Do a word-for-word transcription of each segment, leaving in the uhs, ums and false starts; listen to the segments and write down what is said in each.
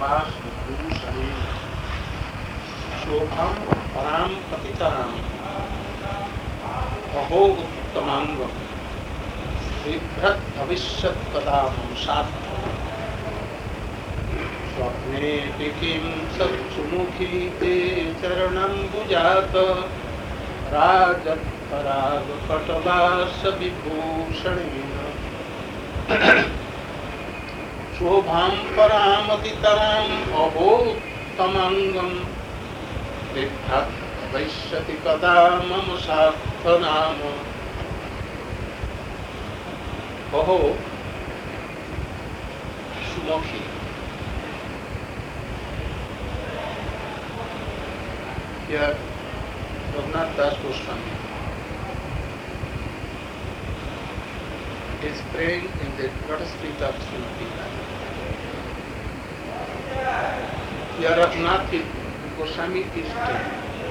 सर्वाश्रुभूषणेन शोभं परां पतितरां अहो उत्तमांगं बिभ्रत् भविष्यत् कदा सार्थम् स्वप्नेऽपि किं सत्सुमुखी ते चरणम्बुजात राजत्परागकटवास विभूषणेन शोभां परामतितराम् अहोत्तमाङ्गं बिभ्रत् भविष्यति कदा मम सार्थनाम अहो सुमुखी. Here Raghunath Das Goswami is praying in the lotus feet of Srimati Radha. Here Raghunath Goswami is telling.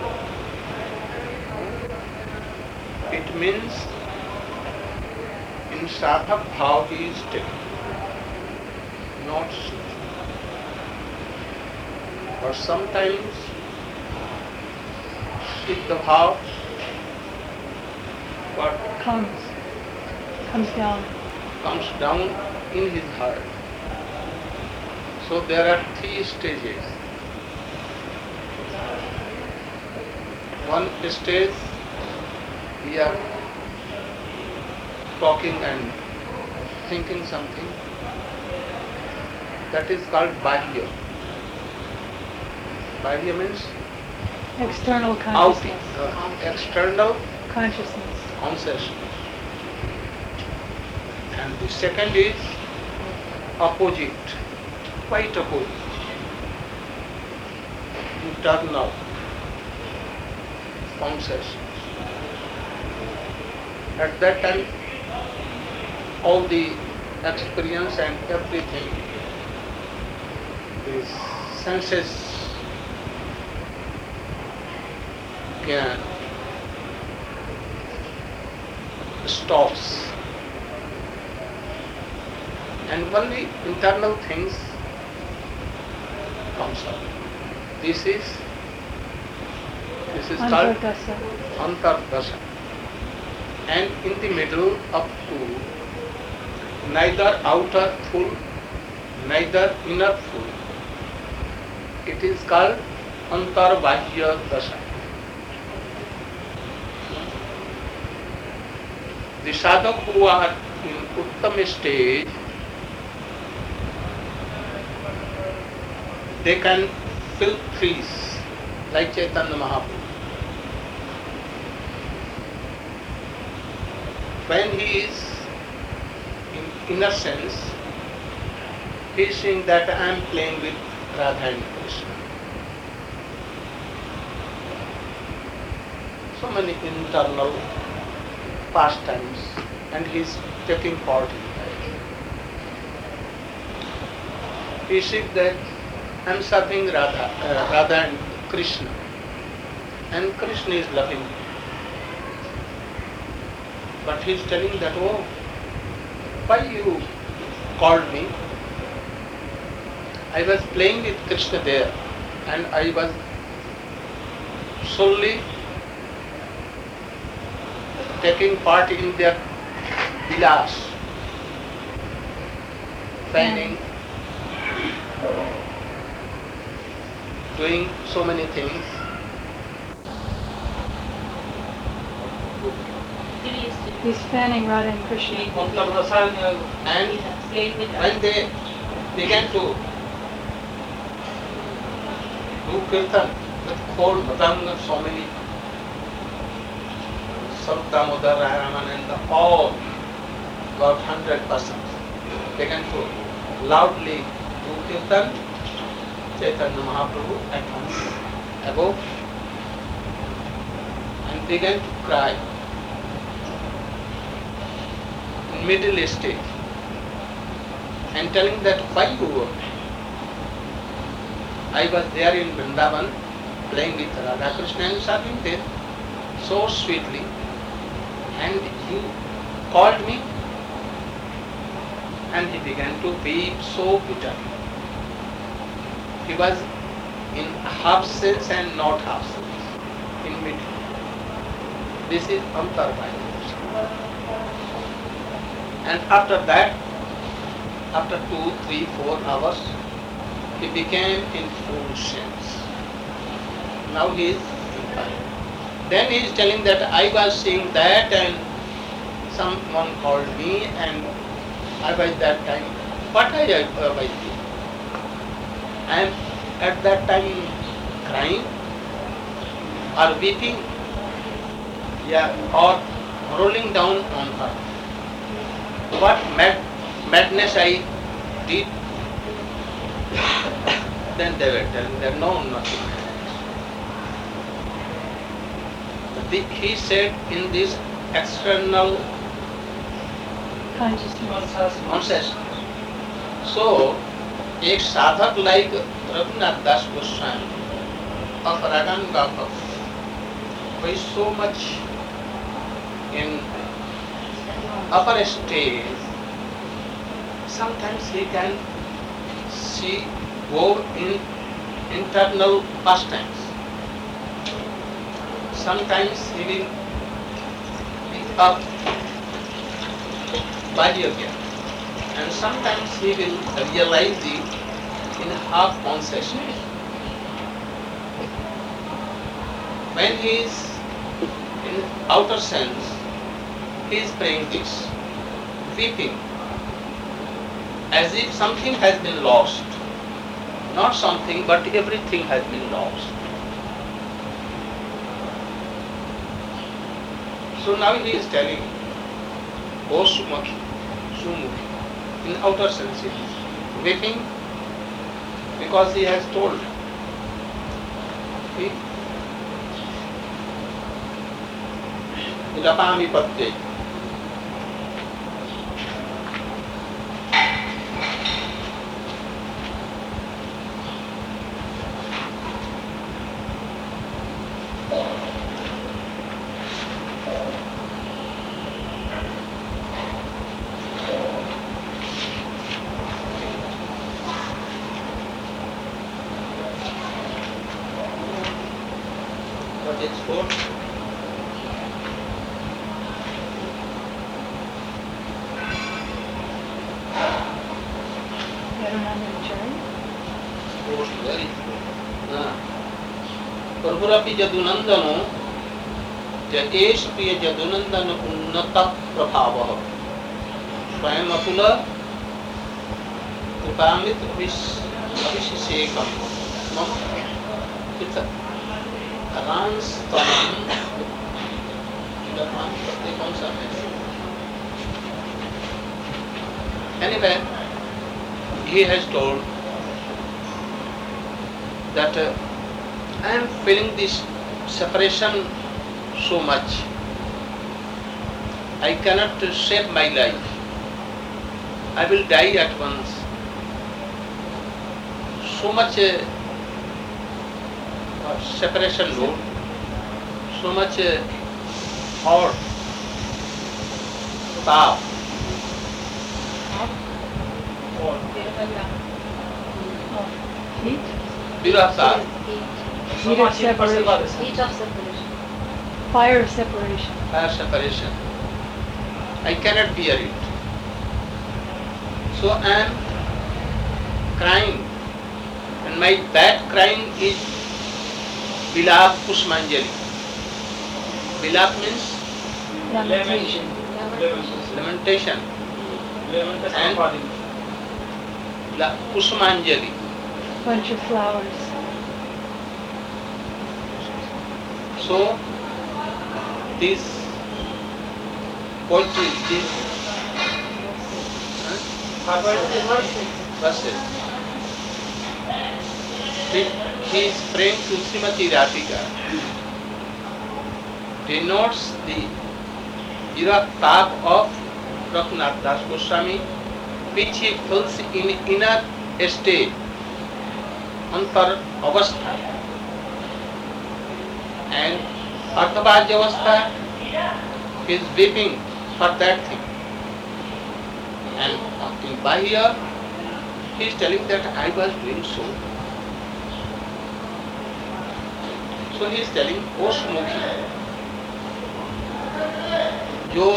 It means in sadhak bhav he is telling, not sutra. But sometimes Siddha bhav what comes comes down comes down in his heart. So there are three stages. One stage we are talking and thinking something, that is called bahya. Bahya means external out, consciousness. uh, external Consciousness. consciousness. And the second is opposite, quite opposite, internal consciousness. At that time, all the experience and everything, the senses can stops, and only internal things comes out. This is this is called Antardasa. Antardasa. And in the middle up to neither outer full, neither inner full, it is called Antarbahya Dasa. The sadhak who are in Uttam stage, they can fill trees like Chaitanya Mahaprabhu. When he is in inner sense, he is saying that I am playing with Radha and Krishna. So many internal pastimes, and he is taking part in that. He said that I am serving Radha, uh, Radha and Krishna, and Krishna is loving me. But he is telling that, oh, why you called me? I was playing with Krishna there, and I was solely taking part in their vilas, fanning, doing so many things. He's fanning Radha and Krishna. And when they began to do kirtan with whole Madanga, so many Sabda, Mudara, Ramananda, all about hundred persons began to loudly do kirtan. Chaitanya Mahaprabhu at once above and began to cry. Middle stage, and telling that why you were. I was there in Vrindavan playing with Radha Krishna and serving there so sweetly, and you called me, and he began to weep so bitterly. he was in half sense and not half sense, in between. This is antarvaya. And after that, after two, three, four hours, he became in full sense. Now he is in fire. Then he is telling that I was seeing that and someone called me and I was that time, what I uh, was doing? I am at that time crying or weeping, yeah, or rolling down on her. What mad, madness I did? Then they were telling that no, nothing. The, he said in this external consciousness. consciousness. So, एक साधक like Raghunath Das Goswami of Raganga who is so much in upper stage, sometimes he can see go in internal pastimes. Sometimes he will be up body again, and sometimes he will realize it in half consciousness. When he is in outer sense, he is praying this, weeping, as if something has been lost. Not something, but everything has been lost. So now he is telling, O Sumukhi, Sumukhi, in outer sense he is weeping because he has told. He, Rapami Patte. What is for? प्रभुरपि यदुनंदनो Jayesh प्रिय यदुनंदन उन्नत प्रभावः स्वयं अतुल कृपामित अभिषेकम मम चित्त रांस्तम कौन सा है? Anyway, he has told that uh, I am feeling this separation so much. I cannot save my life. I will die at once. So much uh, uh, separation load, so much uh, hot, tap, Heat? virata, Heat of separation. Heat of separation. Fire of separation. fire separation. I cannot bear it. So I am crying, and my that crying is Bilap Pushmanjali. Bilap means Lamentation. lamentation, and La- Pushmanjali. Bunch of flowers. So this poetry, this huh? verses, he, he is praying to Srimati Radhika, denotes the era tap of Raghunath Das Goswami, which he feels in inner state, antar avastha, and Ardhavajya avastha is weeping for that thing. And in Bahya, he is telling that I was doing so, So he is telling, O Smokhi, your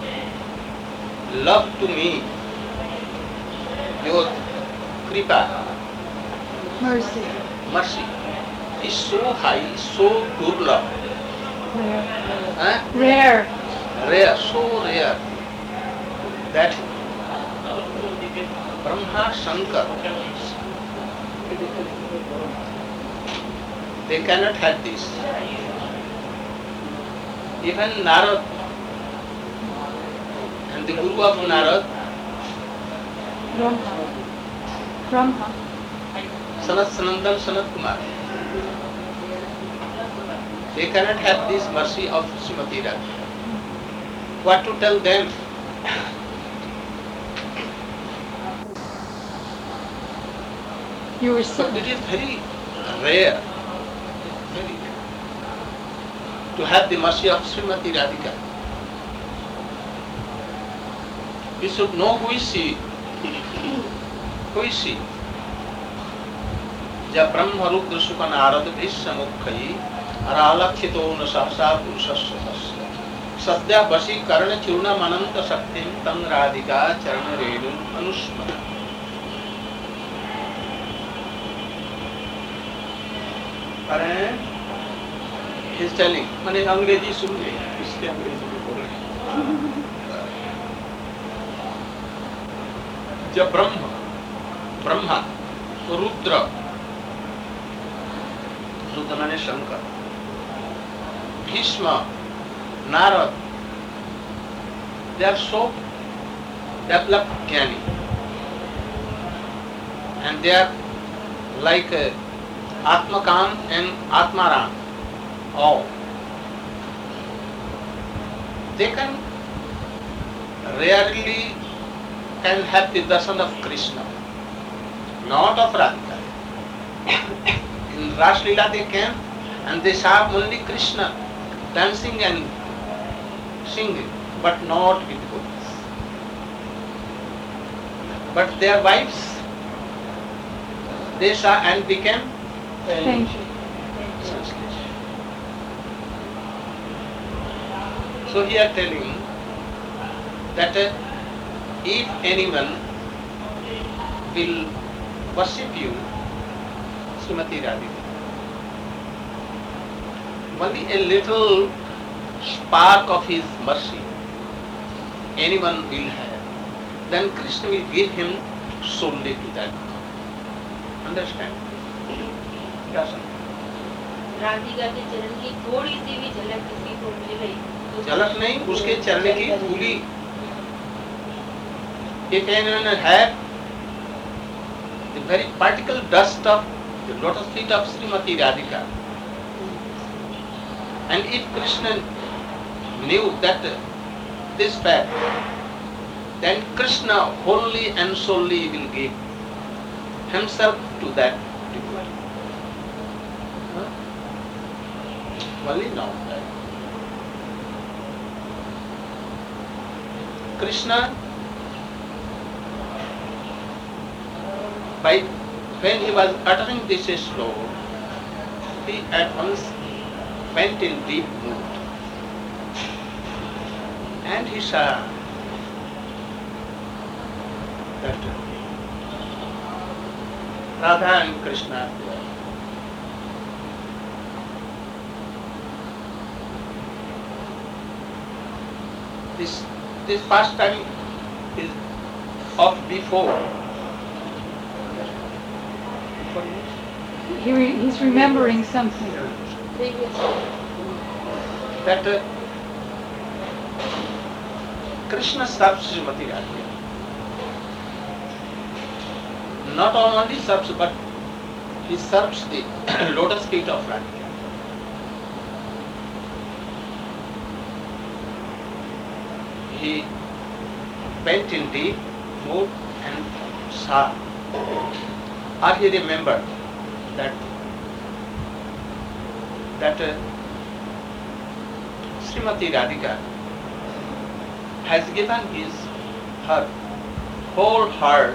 love to me, your kripa, Mercy. mercy, is so high, so durlabh, Rare. eh? Rare. rare, so rare, that Brahma, Shankar, they cannot have this. Even Narad and the Guru of Narad, Brahma. Brahma. Sanat Sanandan Sanat Kumar, they cannot have this mercy of Srimati Radha. What to tell them? You were So so it is very rare, very rare, to have the mercy of Srimati Radhika. We should know who is she. Who is she? Ja Brahma Rudra Sukha Narad Bhishma Mukhayi Aralakhito na Sahasa Purusasya Tasya Sadhya Basi Karana Churna Mananta Shaktim Tam Radhika Charana Renu Anusmara. अरे he is telling, मैंने अंग्रेजी सुन ली, इसलिए अंग्रेजी में बोल रहे हैं। जब ब्रह्म, ब्रह्मा, रुद्र, रुद्र माने Shankar, Bhishma, Narad, they are so developed ज्ञानी, and they are like a Atmakam and Atmaram, all. They can rarely can have the darshan of Krishna, not of Radhika. In Ras Leela they can, and they saw only Krishna dancing and singing, but not with gopies. But their wives, they saw and became Thank you. translation. So here telling that uh, if anyone will worship you, Srimati Radhika, only a little spark of his mercy anyone will have, then Krishna will give him solely to that. Understand? क्या समझ? राधिका के चरण की थोड़ी सी भी झलक किसी को मिल गई तो झलक नहीं, उसके चरण की धूली। If anyone had the very particle dust of the lotus feet of Srimati Radhika, and if Krishna knew that this fact, then Krishna wholly and solely will give himself to that devotee. Huh? Only now that Krishna, by when he was uttering this sloka, he at once went in deep mood, and he saw that Radha and Krishna are there. This this pastime is of before. He re- he's remembering something. That uh, Krishna serves Srimati Radhika. Not only serves, but he serves the lotus feet of Radhika. He went in deep mood and saw, or he remembered that that uh, Srimati Radhika has given his her whole heart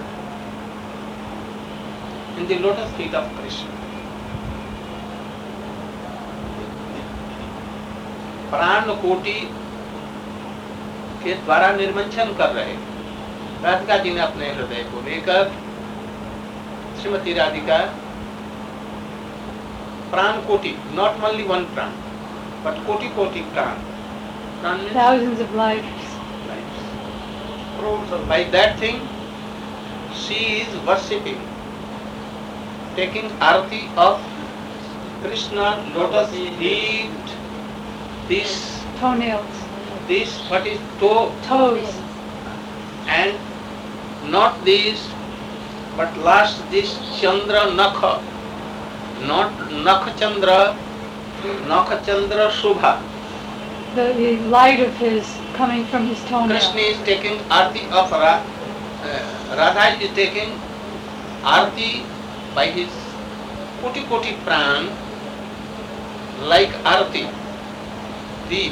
in the lotus feet of Krishna. प्राण कोटि के द्वारा निर्मंथन कर रहे। राधिका जी ने अपने हृदय को लेकर श्रीमती राधिका प्राण कोटि, नॉट ओनली वन प्राण, बट कोटि कोटि प्राण, प्राण means Thousands of lives. lives. By that thing, she is worshipping, taking arati of Krishna lotus feet, this, Toenails. this, what is toe, Toes. and not this, but last this Chandra Nakha, not Nakha Chandra, Nakha Chandra Shubha. The, the light of his coming from his toenail. Krishna is taking arti of Ra, uh, Radha is taking arti by his koti koti pran, like arti, deep,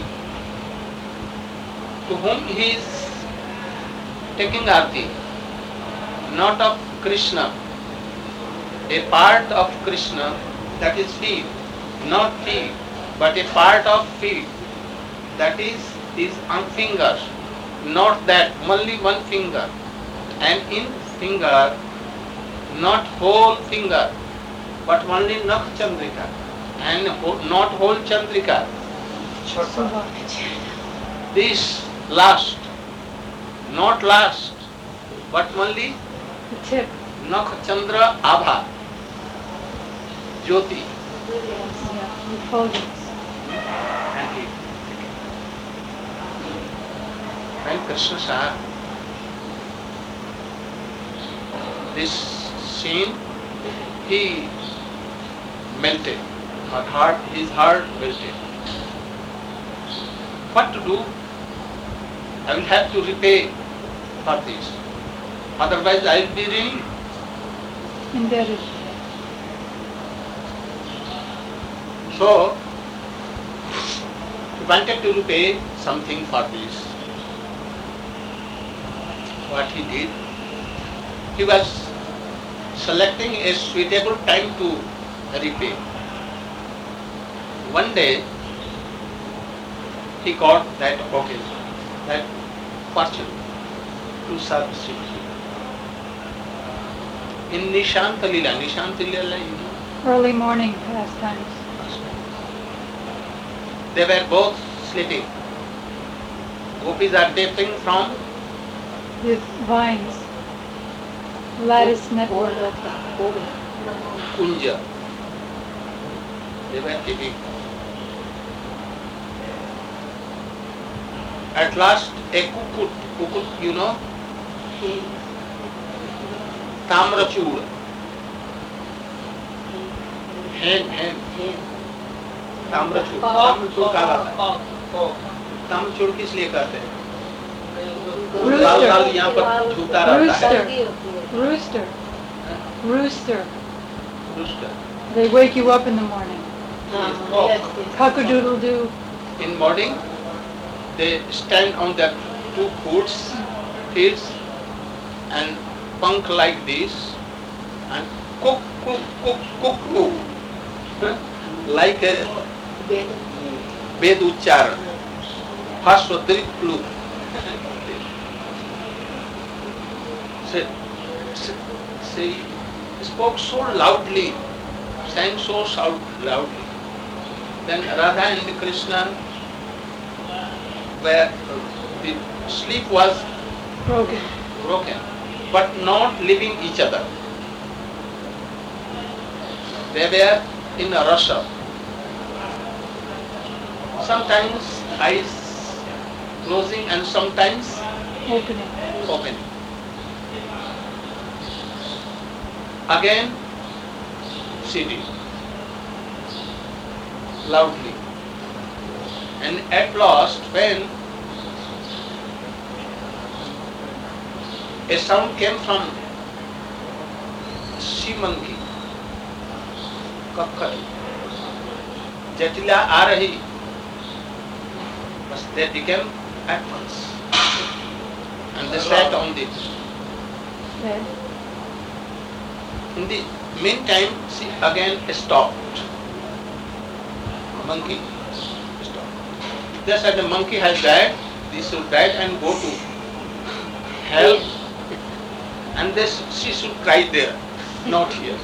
to whom he is taking arti, not of Krishna, a part of Krishna, that is feet, not feet, but a part of feet, that is is on fingers, not that, only one finger, and in finger, not whole finger, but only Nakh Chandrika, and ho- not whole Chandrika. Subha. This last, not last, but only The tip. Nakh Chandra Abha, Jyoti, Yeah. Refulgence. and he. When Krishna saw this scene, he melted. Her heart, his heart melted. What to do? I will have to repay for this. Otherwise, I will be ruined. Indebted. So, he wanted to repay something for this. What he did, he was selecting a suitable time to repay. One day, he got that occasion, that fortune to serve Sri Krishna. In Nishanta Lila, Nishanta Lila, you know, Early morning pastimes. they were both sleeping. Gopis are tapping from With vines. Lattice network. Kunja. They were tapping. At last, a kukut, kukut, you know, Tamrachud, hen, hen, Tamrachud, Tamrachud का आता है, Tamrachud किस लिए कहते हैं? लाल लाल यहाँ पर झूठा रहता है, Rooster. Rooster. Rooster. Rooster. They wake you up in the morning. Cock-a-doodle-doo. In morning, they stand on their two foots, heels, and punk like this, and cook, cook, cook, cook, cook, huh? Like a Ved Uchcharan, Haswadrit Plu. Say, say, spoke so loudly, sang so shout loudly. Then Radha and Krishna, where the sleep was Broken. broken, but not leaving each other. They were in a rush up. Sometimes eyes closing and sometimes Opening. opening. Again, sitting loudly. And at last, when a sound came from sea monkey, Kakkar, जटिला आ रही, but they became at once, and they sat on this. Bed. In the meantime, she again stopped. Monkey stopped. They said the monkey has died, this should die and go to hell, and this she should cry there, not here.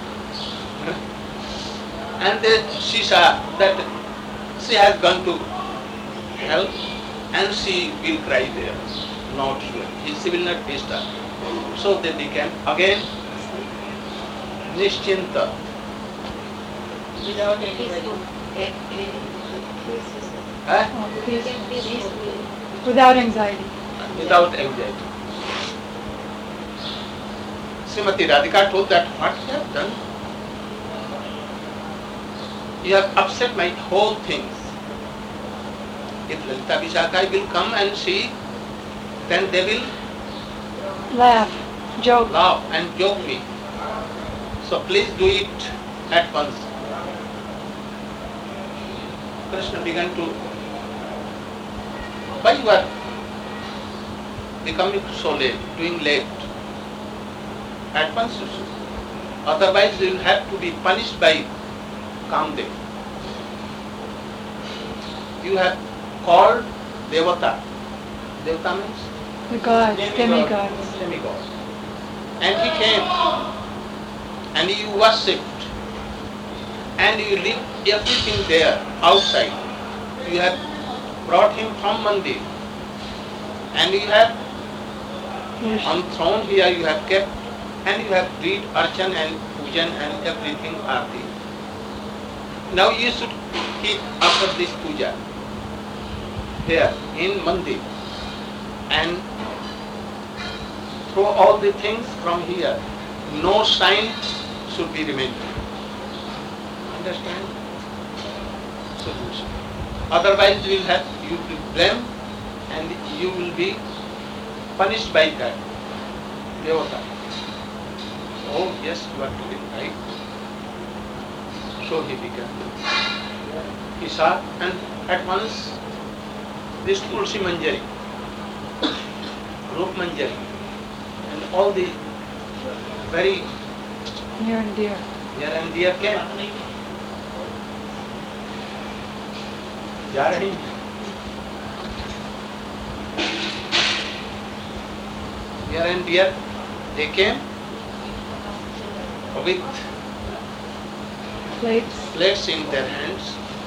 And then she saw that she has gone to hell and she will cry there, not here. She will not be disturbed. So they became again Nischinta. Without anybody. Eh? Oh, peace. Without anxiety. Without anxiety. Srimati Radhika told that what you have done? You have upset my whole things. If Lalita Vishaka will come and see, then they will Laugh. Joke. laugh and joke me. So please do it at once. Krishna began to, why you are becoming so late, doing late? At once you should. Otherwise you will have to be punished by Kamdev. You have called Devata. Devata means The god. Demigod. Demigod. demigod. And he came and you worshipped and you leave everything there outside. You have brought him from Mandir and you have Yes. on throne here you have kept and you have did archan and pujan and everything arti. Now you should keep after this puja here in Mandir and throw all the things from here. No sign should be remained. Understand? Solution. Otherwise you will have you will blame and you will be punished by that. Devata. Oh yes, you are doing right. So he began. He saw and at once this Tulsi Manjari, Rup Manjari, and all the very Near and dear. near and dear came. जा रही near and dear they came with Plates. plates in their hands.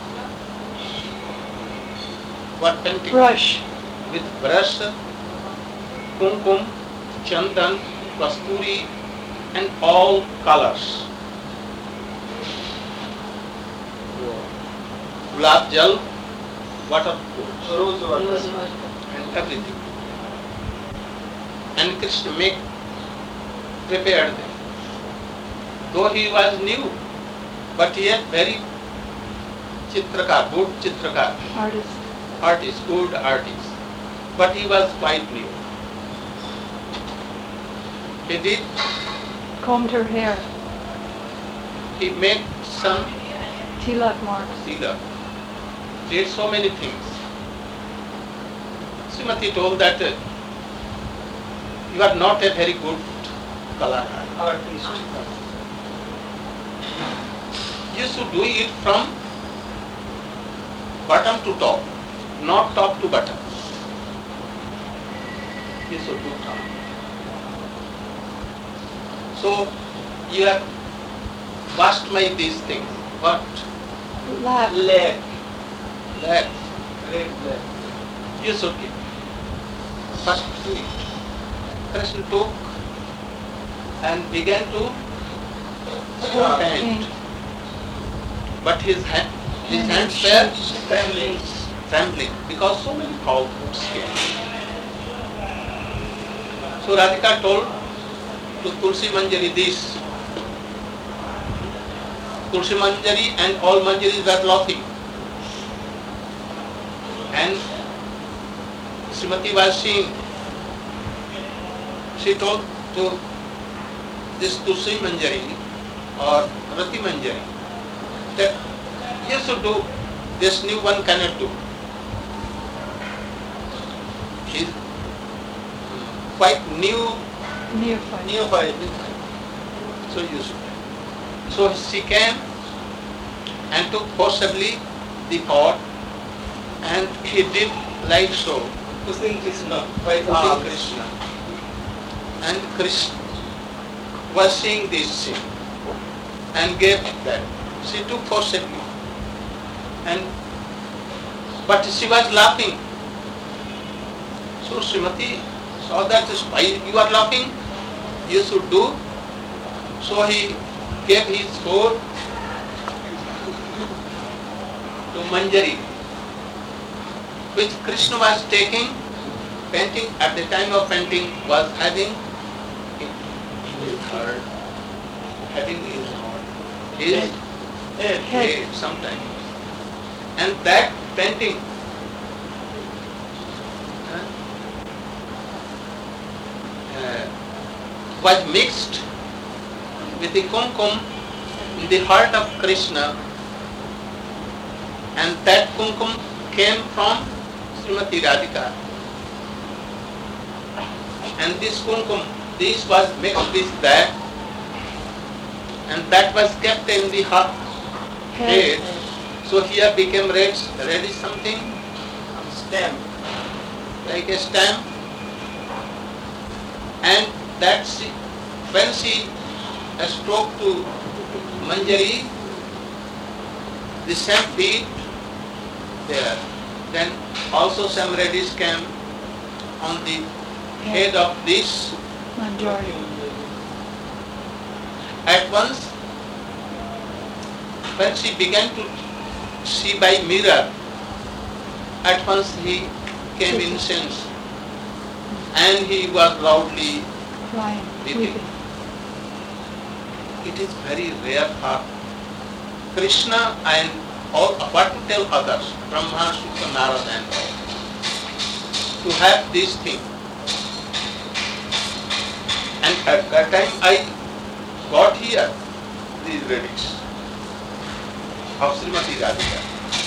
What painting? Brush. With brush, kumkum, chandan, kasturi, and all colors. Gulab jal, water, Rose water. and everything. And Krishna make prepared them. Though he was new, but he had very chitrakar, good chitrakar, Artist. artist, good artist. But he was quite new. He did, Combed her hair. he made some Tilak marks. sealer, did so many things. Srimati told that uh, you are not a very good kalakar. Artist. You should do it from bottom to top, not top to bottom. You should do top. So you have washed my these things. What? Lap. Leg. Leg. Leg, leg. You should give. First do it. Krishna took and began to Ah, paint. But his hand, his And hands she- were Trembling. trembling because so many foul foods came. So Radhika told to Tulsi Manjari this. Tulsi Manjari and all Manjaris were laughing. And Srimati was seeing. She told to this Tulsi Manjari or Rati Manjari that you should do this new one cannot do. She's quite new, Neophyte. Neophyte. so you should. So she came and took forcibly the pot And he did like so, Pushing Krishna by the pushing arm. Krishna. And Krishna was seeing this scene and gave that. She took forcibly. And but she was laughing. So Srimati saw that, why you are laughing? You should do. So he gave his sword to Manjari, which Krishna was taking, painting, at the time of painting was having in his heart, having his heart, his head, head sometimes. And that painting uh, uh, was mixed with the kumkum in the heart of Krishna, and that kumkum came from Srimati Radhika. And this kumkum, this was mixed with that, and that was kept in the heart, head. So here became red, red is something Stamp. like a stamp. And that she, when she spoke to Manjari, the same bead there. Then also some reddish came on the head of this. Manjari. At once, when she began to see by mirror, at once he came in sense, and he was loudly Crying. weeping. Weeping. It is very rare for Krishna and all, what to tell others, Brahma, Sukha, Narada and all, to have this thing. And at that time I got here these relics of Srimati Radhika.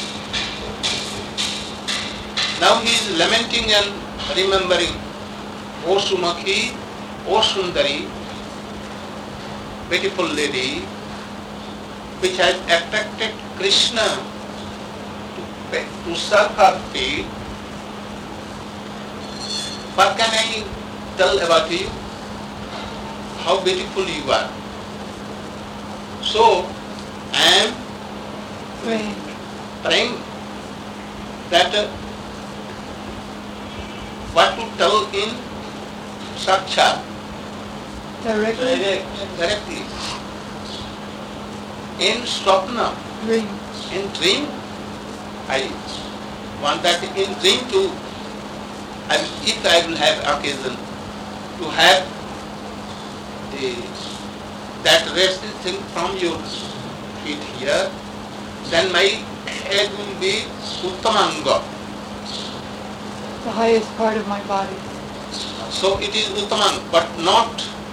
Now he is lamenting and remembering, O Sumakhi, O Sundari, beautiful lady, which has attracted Krishna to, to serve her feet. What can I tell about you? How beautiful you are. So, I am Praying. praying that uh, what to tell in Saksha, Directly. Direct. directly. In Swapna, Dream. in dream, I want that in dream to, I, if I will have occasion to have the, that resting thing from your feet here, then my head will be Uttamanga. The highest part of my body. So it is Uttamanga, but not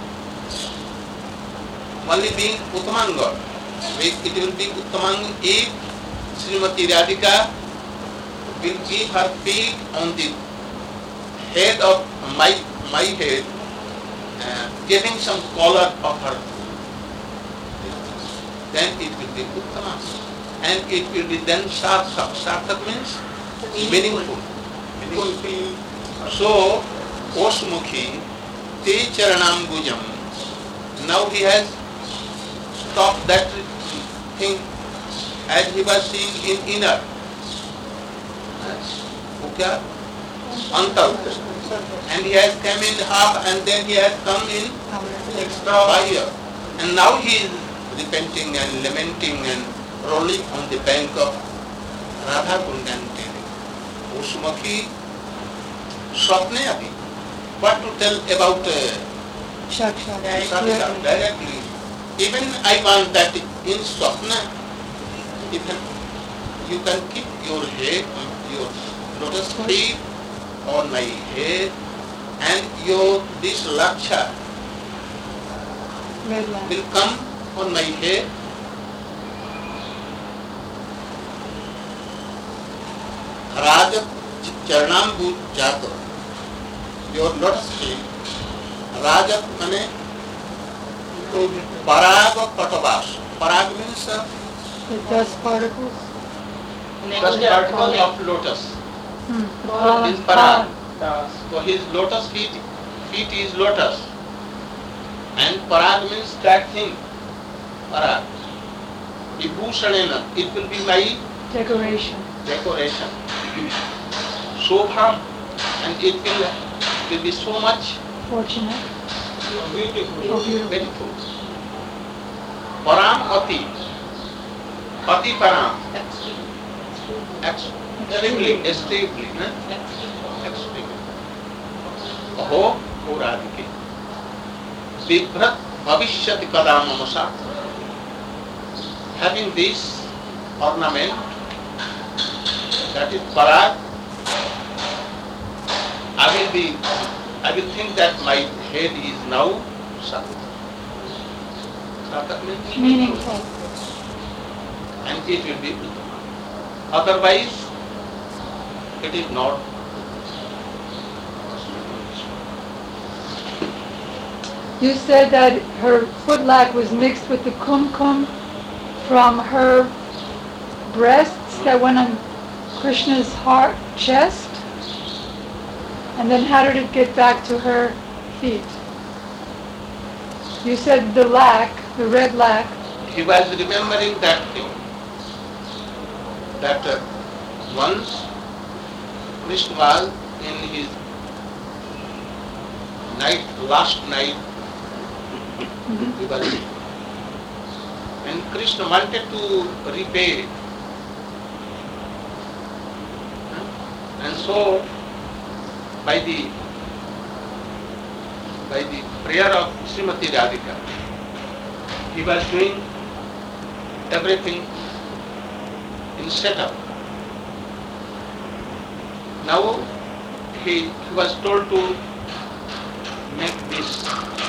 only being Uttamanga. It will be Uttamanga if Srimati Radhika will give her feet on the head of my my head, uh, giving some color of her. Then it will be Uttamanga. And it will be then Sarthak. Sarthak means meaningful. meaningful. So, Osmukhi, Te Charanam Gujam. Now he has stopped that thing as he was seeing in inner. Okay? Antar. And he has come in half and then he has come in extra higher. And now he is repenting and lamenting and rolling on the bank of Radha Kund and telling, O Sumakhi, Swapne Abhi. What to tell about uh, Shakshat. Sakshat directly? Even I want that in Swapna, even you can keep your head, your lotus feet on my head, and your this laksha Red lamp. will come on my head. Raja Charanambu Jato, your lotus feet, Raja mane Parag Patavas. Parag means uh, The dust particles. first particle of lotus Hmm. is Parag. Das. So his lotus feet, feet is lotus. And Parag means that thing. Parag. Vibhushanena, it will be my Decoration. decoration. Shobham, and it will, will be so much Fortunate. Beautiful. Oh, beautiful. beautiful. Param Ati. Ati Param. Extremely, extremely, na? Extremely. Aho Puradike. Vibhrat Bhavishyati Kadamamasa. Having this ornament, that is Parag, I will be, I will think that my head is now Sakat. Sakat means Meaningful. and it will be Uttama. Otherwise, it is not. You said that her footlac was mixed with the kumkum from her breasts that went on Krishna's heart, chest. And then how did it get back to her feet? You said the lac, the red lac. He was remembering that thing. That uh, once Krishna was in his night, last night, he was, and Krishna wanted to repay. And so, by the by the prayer of Srimati Radhika, he was doing everything in setup. Now he, he was told to make this.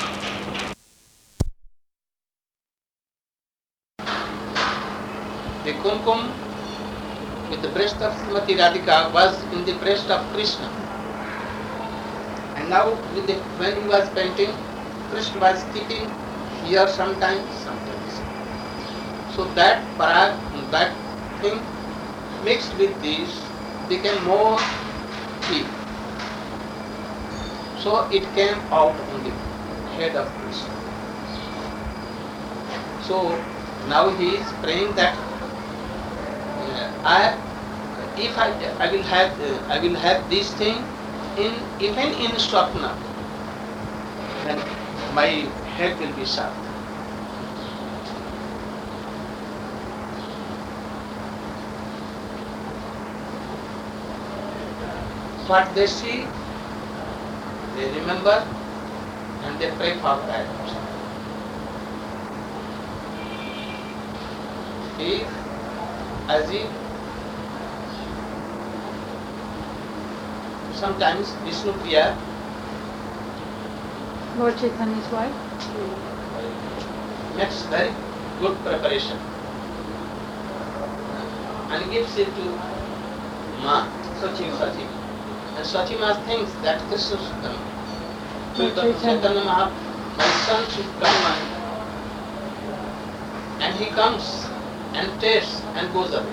The kumkum with the breast of Srimati Radhika was in the breast of Krishna. And now with the, when he was painting, Krishna was keeping here sometimes, sometimes. So that parag, that thing mixed with this became more deep. So it came out on the head of Krishna. So now he is praying that uh, I, if I, I will have, uh, I will have this thing in even in Swapna, then my head will be sharp. What they see, they remember, and they pray for that. If, as if, sometimes Vishnu Priya Lord Chaitanya's wife. makes very good preparation and gives it to Ma, Sachi, Sachi. And Sachima thinks that Krishna should come. So the Chaitanya Mahaprabhu, my son should come and, and he comes and tastes and goes away.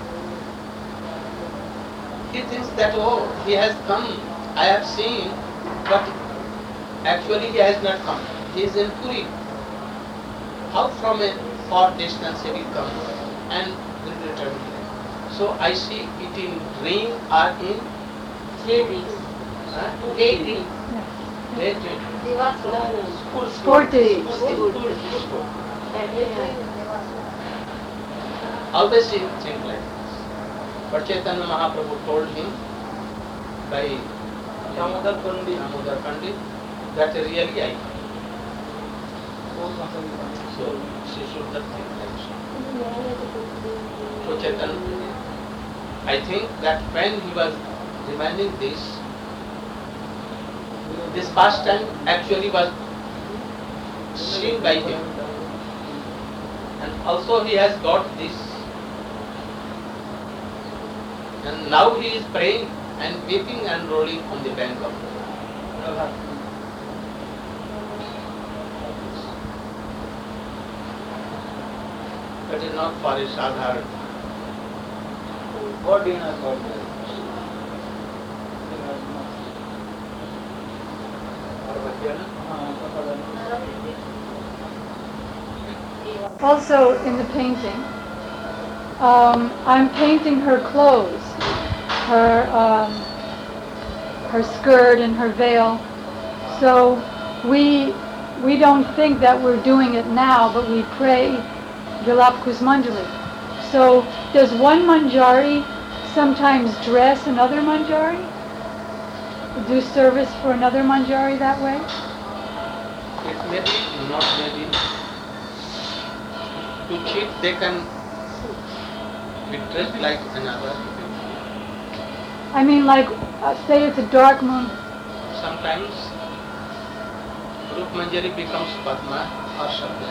He thinks that, oh, he has come, I have seen, but actually he has not come. He is in Puri. How from a far distance he will come and will return here? So I see it in dream or in Daydreams. huh? Daydreams. daydream. School, Sport days. School, school, school. Always he think like this. But Chaitanya Mahaprabhu told him by Damodar Pandit. Damodar Pandit that really I come. So she should not think like so. So Chaitanya, I think that when he was reminding this, this pastime actually was seen by him. And also he has got this. And now he is praying and weeping and rolling on the bank of the river. That is not for a sadhara. For dinner, for dinner. Dinner, no. और बच्चे ना हाँ, पता नहीं. Also in the painting, um, I'm painting her clothes, her um, her skirt and her veil. So we we don't think that we're doing it now, but we pray Vilap Kusmanjali. So does one manjari sometimes dress another manjari? Do service for another manjari that way? it may be, not maybe. To cheat, they can be dressed like another. I mean, like, uh, say it's a dark moon. Sometimes Rup Manjari becomes Padma or Shabda.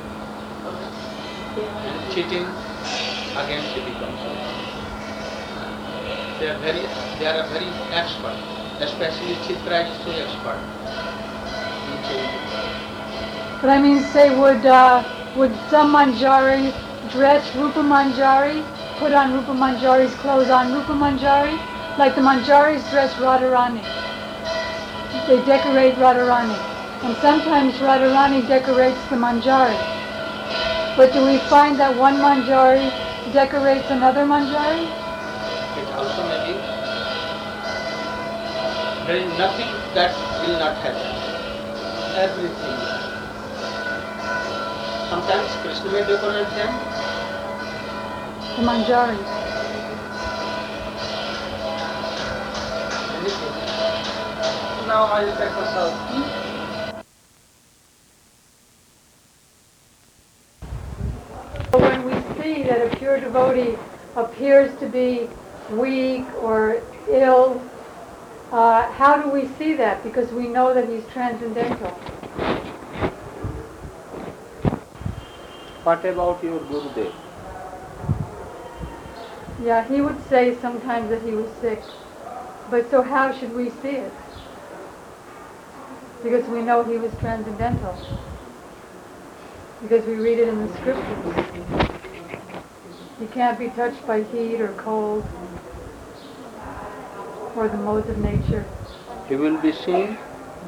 And cheating, again she becomes Rupa. They are very, they are very expert. Especially Chitra is so expert in changing. But I mean, say, would uh, would some manjari dress Rupa Manjari, put on Rupa Manjari's clothes on Rupa Manjari? Like the manjaris dress Radharani. They decorate Radharani. And sometimes Radharani decorates the manjari. But do we find that one manjari decorates another manjari? It also may be. There is nothing that will not happen. Everything. Sometimes Krishna may decorate them. The manjari. Anything. Now I will take the south. When we see that a pure devotee appears to be weak or ill, uh, how do we see that? Because we know that he's transcendental. What about your Gurudev? Yeah, he would say sometimes that he was sick. But so how should we see it? Because we know he was transcendental. Because we read it in the scriptures. He can't be touched by heat or cold or the modes of nature. He will be seen.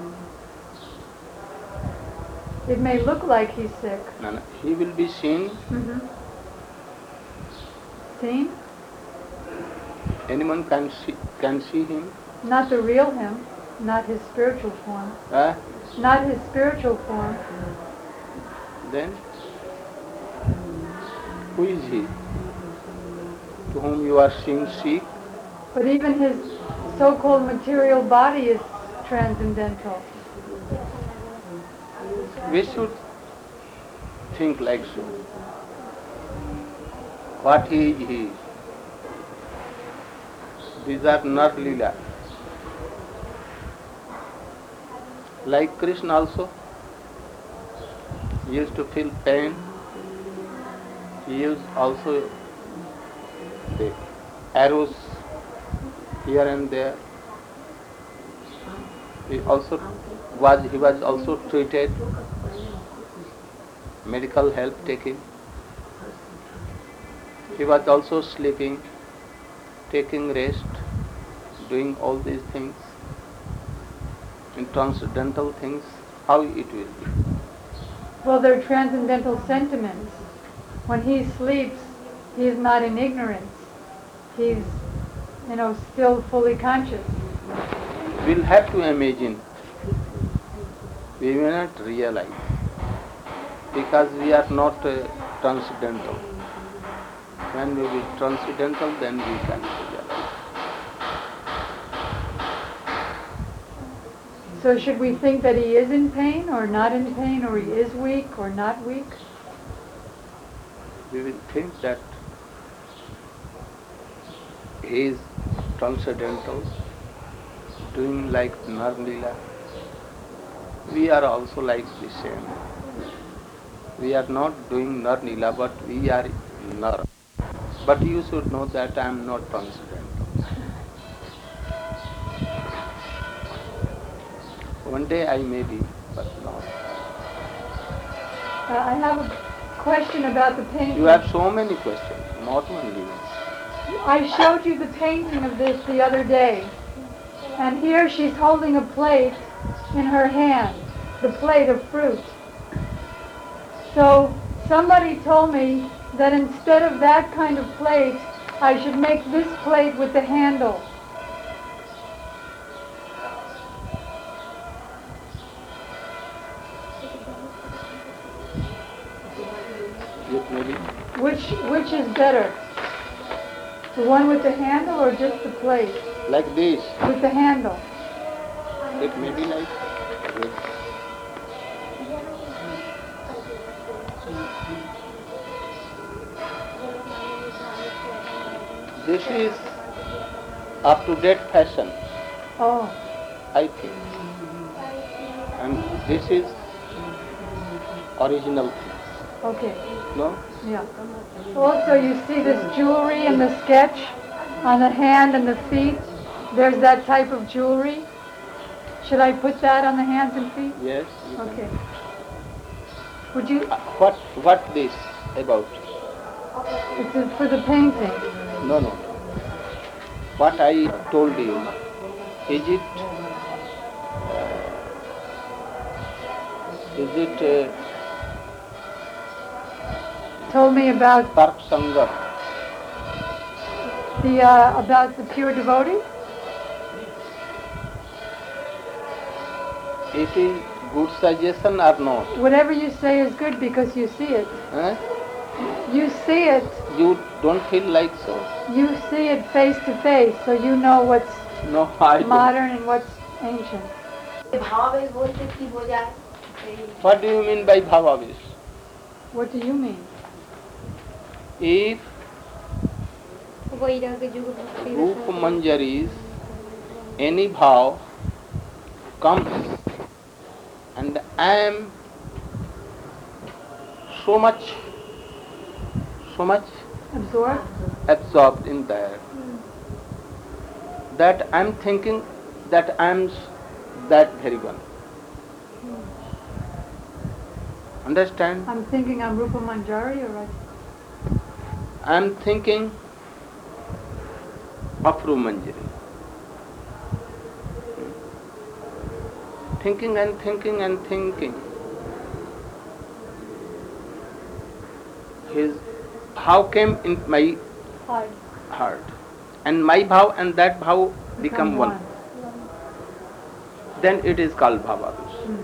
It may look like he's sick. No, no. He will be seen. Mm-hmm. Seen? Anyone can see can see him. Not the real him, not his spiritual form. Uh, Not his spiritual form. then who is he? To whom you are seeing sick? But even his so-called material body is transcendental. We should think like so. What he is, he is. These are not Leela. Like Krishna also, he used to feel pain. He used also the arrows here and there. He also was he was also treated, medical help taking. He was also sleeping, taking rest, doing all these things. In transcendental things, how it will be? Well, they're transcendental sentiments. When he sleeps, he is not in ignorance. He's, you know, still fully conscious. We'll have to imagine. We may not realize. Because we are not uh, transcendental. When we will be transcendental, then we can realize. So should we think that he is in pain or not in pain, or he is weak or not weak? We will think that he is transcendental, doing like Narlila. We are also like the same. We are not doing Narlila, but we are Nar. But you should know that I am not transcendental. One day I may be, but not. Uh, I have a question about the painting. You have so many questions, not only one. I showed you the painting of this the other day. And here she's holding a plate in her hand, the plate of fruit. So somebody told me that instead of that kind of plate, I should make this plate with the handle. It may be Which which is better? The one with the handle or just the plate like this. with the handle? It may be like this. This is up-to-date fashion, Oh, I think. And this is original thing. okay. No? Yeah. Also, you see this jewelry in the sketch on the hand and the feet. There's that type of jewelry. Should I put that on the hands and feet? Yes. You can. Okay. Would you? Uh, what what this about? It's a- for the painting. No, no. What I told you, is it is it uh, Told me about Tark Sangha? the uh, about the pure devotee. It is good suggestion or not? Whatever you say is good because you see it. Eh? You see it. You don't feel like so? You see it face to face, so you know what's No, I don't. modern and what's ancient. भावावेश बोलते कि हो जाए What do you mean by bhavavesh? What do you mean? If वैराग्य जुग भक्ति Rup Manjaris, any bhav comes and I am so much, so much Absorbed? absorbed in that, that I am thinking that I am that very one. Understand? I'm thinking I'm Rupa Manjari, or I, I am thinking of Rupa Manjari. Thinking and thinking and thinking. His how came in my hard. heart, and my bhav and that bhav become one. Then it is called bhavavesh. Mm.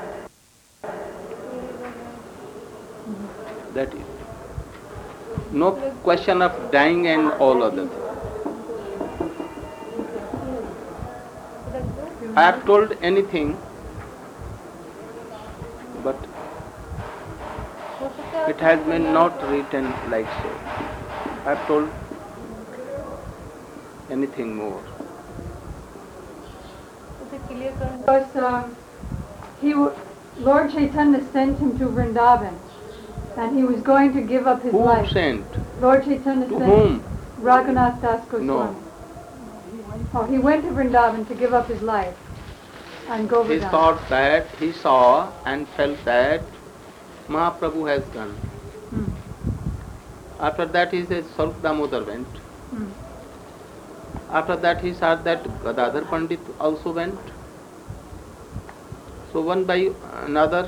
That is. No question of dying and all other things. I have told anything, but it has been not written like so. I have told anything more. Because uh, he, w- Lord Chaitanya sent him to Vrindavan, and he was going to give up his Who life. sent? Lord Chaitanya To sent whom? Raghunath Das Goswami. No. Oh, he went to Vrindavan to give up his life and He Govardhan. thought that, he saw and felt that Mahaprabhu has gone. Hmm. After that he says Swarup Damodar went. Hmm. After that he saw that Gadadhar Pandit also went. So one by another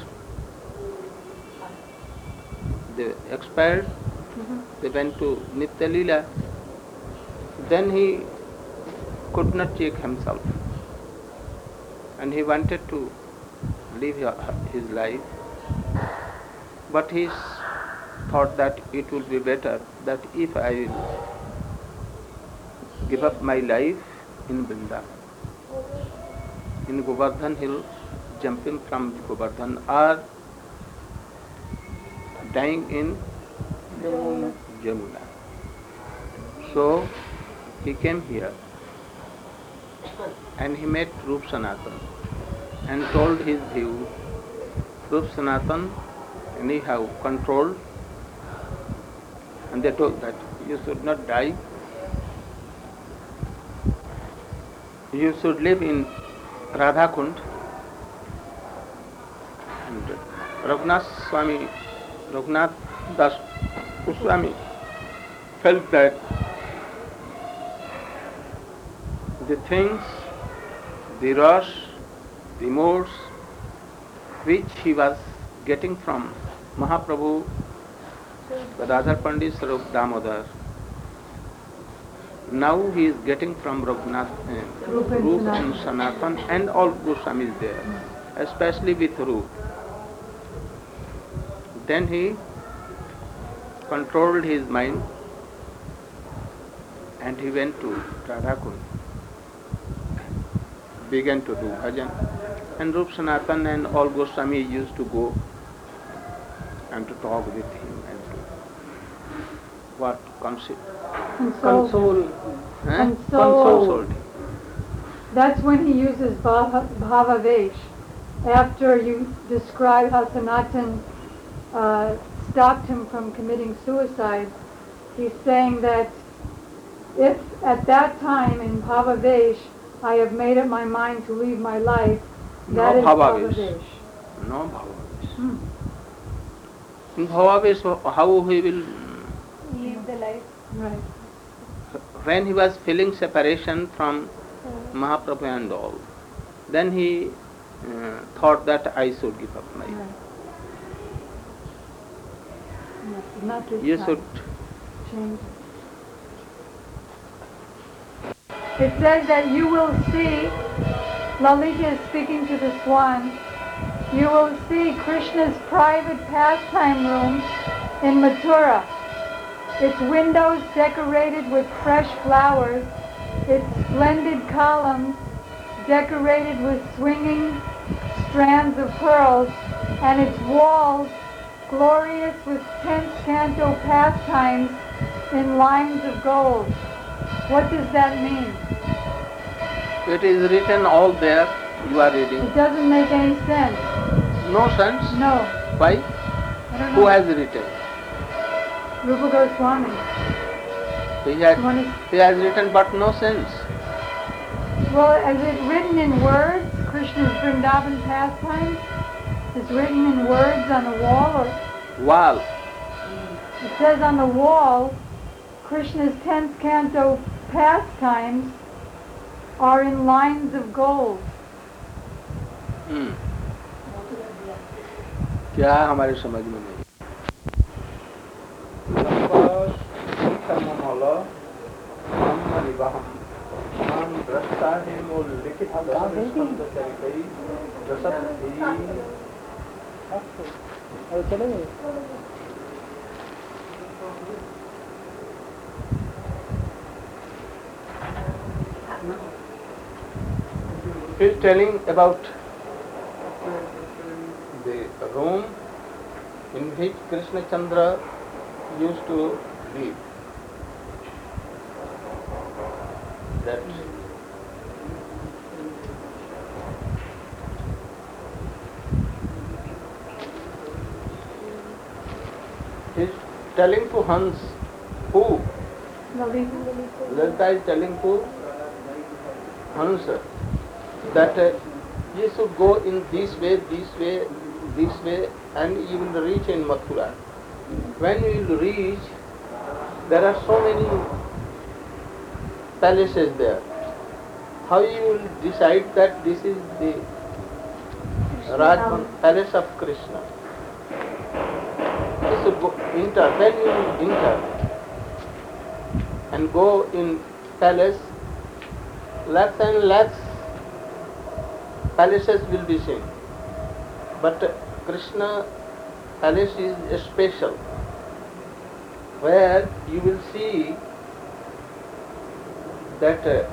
they expired. Mhm. They went to Nitya Leela. Then he could not check himself. And he wanted to live his life. But he thought that it would be better that if I will give up my life in Vrindavan, in Govardhan hill, jumping from Govardhan, or dying in Jamuna. So he came here and he met Rup Sanatan and told his view. Rup Sanatan anyhow controlled, and they told that you should not die. You should live in Radha Kund. And Raghunath Swami, Raghunath Das Goswami felt that the things, the rush, the modes which he was getting from Mahaprabhu, Radha Pandit Swarup Damodar, now he is getting from Raghunath, uh, Rup and Rup Sanatan. and Sanatan and all Goswamis there, especially with Rup. Then he controlled his mind and he went to Radhakund, began to do bhajan. And Rup Sanatan and all Goswami used to go and to talk with him and to what console, Console. Console. eh? Console. Consoled him. That's when he uses bhava, bhavavesh. After you describe how Sanatan uh, stopped him from committing suicide, he's saying that if at that time in bhavavesh I have made up my mind to leave my life, that No is bhavavesh. bhavavesh. No bhavavesh. Hmm. In bhavavesh, how he will, Leave the life. Right. when he was feeling separation from Mahaprabhu and all, then he uh, thought that I should give up my Right. Yes, not this You time. should. Change. It says that you will see, Lalita is speaking to the swan, you will see Krishna's private pastime room in Mathura. Its windows decorated with fresh flowers, its splendid columns decorated with swinging strands of pearls, and its walls glorious with tenth canto pastimes in lines of gold. What does that mean? It is written all there, you are reading. It doesn't make any sense. No sense. No. Why? I don't know. Who has written? Rupa Goswami. He has, You wanna- he has written but no sense. Well, is it written in words? Krishna's Vrindavan pastimes? It's written in words on the wall, or Wall. it says on the wall, Krishna's tenth canto pastimes are in lines of gold. Hmm. क्या हमारे समझ में नहीं He's telling about the room in which Krishna Chandra used to live. That he's telling to Hans, who? Lalita. Lalita is telling to Hans that uh, you should go in this way, this way, this way, and you will reach in Mathura. When you will reach, there are so many palaces there. How you will decide that this is the Raj palace of Krishna? You should go enter. When you will enter and go in palace, lakhs and lakhs palaces will be seen. But uh, Krishna palace is special, where you will see that uh,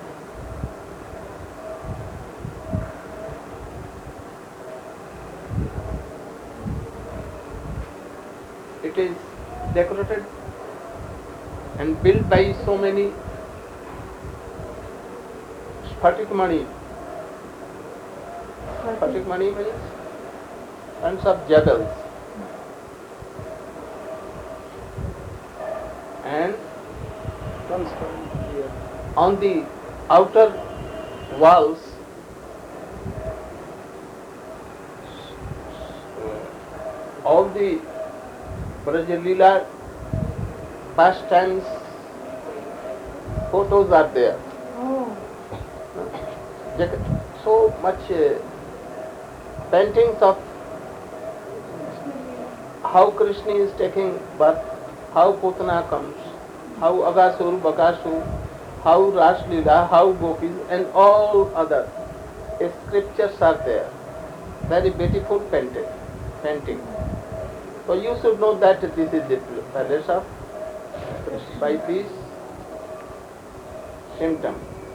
it is decorated and built by so many Sphatik Mani. Sphatik Mani means tons of jewels. And on the outer walls, all the Brajalila pastimes photos are there. Oh. so much uh, paintings of how Krishna is taking birth, how Putana comes, how Agasur, Bakasur, how Ras Leela, how Gopis, and all other scriptures are there. Very beautiful painted painting. So you should know that this is the palace of Krishna by this symptom.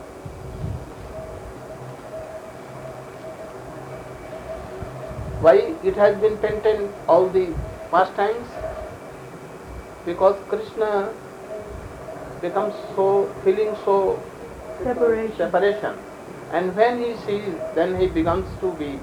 Why it has been painted all the pastimes? Because Krishna becomes so, feeling so Separation. separation. And when he sees, then he becomes to be.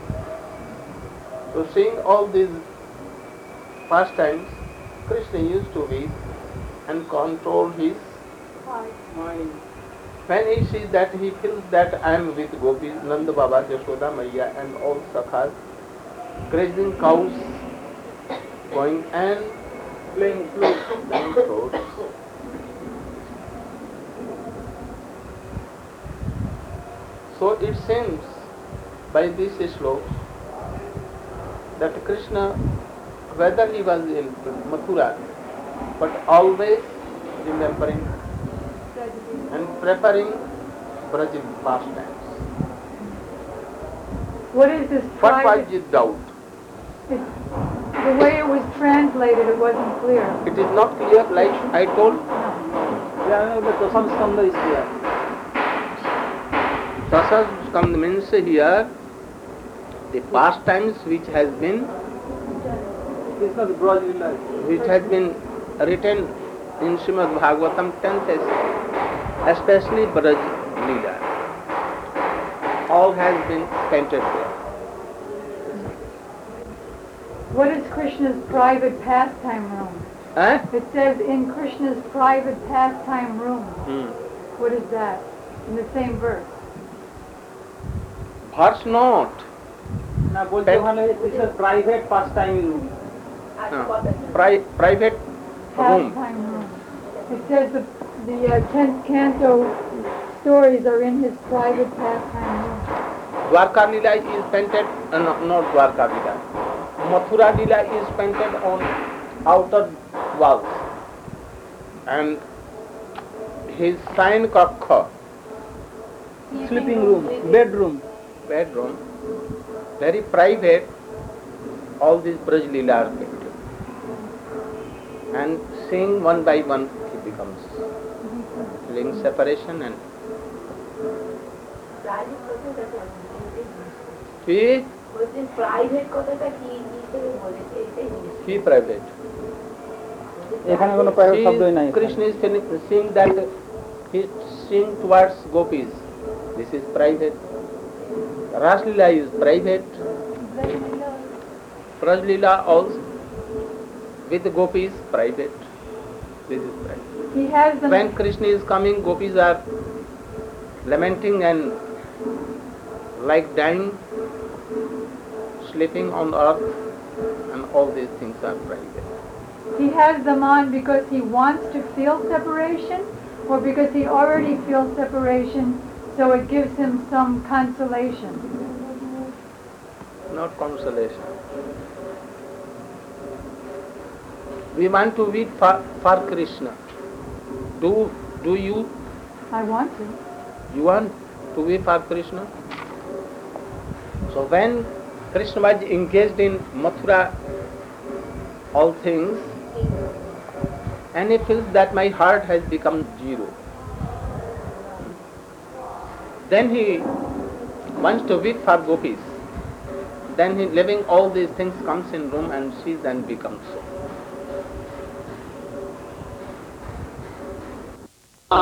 So seeing all these pastimes, Krishna used to be and control his mind. When he sees that, he feels that I am with Gopis, Nanda Baba, Yashoda Maiya, and all Sakhas, grazing cows, going and playing flute, playing flute. So it seems by this slope that Krishna, whether he was in Mathura, but always remembering and preparing Braj pastimes. What is this What was private? his doubt? It, the way it was translated, it wasn't clear. It is not clear, like I told. Yeah, the Dasam Skanda is here. Dasam Skanda means here the pastimes which has been Krishna's Braj Leela. which has been written in Srimad Bhagavatam tenth especially Braj Leela. All has been painted there. What is Krishna's private pastime room? Eh? It says in Krishna's private pastime room. Hmm. What is that? In the same verse. Verse not. না বলতে ওখানে this is private pastime room. No. Pri- private room. Pastime room. It says the, the uh, tenth canto stories are in his private pastime room. Dwarka Leela is painted, uh, no, not Dwarka Leela. Mathura Leela is painted on outer walls. And his sign kakha, Sleeping room, bedroom. bedroom, very private, all these Braj Leela are painted. And seeing one by one he becomes feeling separation and he, private কথাটা কি হিসেবে বলেছে এটাই জিজ্ঞেস he private. এখানে কোনো private He শব্দই নাই is, Krishna is telling, seeing that he is seeing towards gopis. This is private. Ras Leela is private. Braj Leela also with gopis private. This is private. He has them. When Krishna is coming, gopis are lamenting and like dying, sleeping on earth, and all these things are private. He has them on because he wants to feel separation, or because he already feels separation, so it gives him some consolation. Not consolation. We want to be for, for Krishna. Do do you I want to. you want to be for Krishna? So when Krishna was engaged in Mathura, all things, and he feels that my heart has become zero, then he wants to be for gopis. Then he living all these things comes in room and sees and becomes so.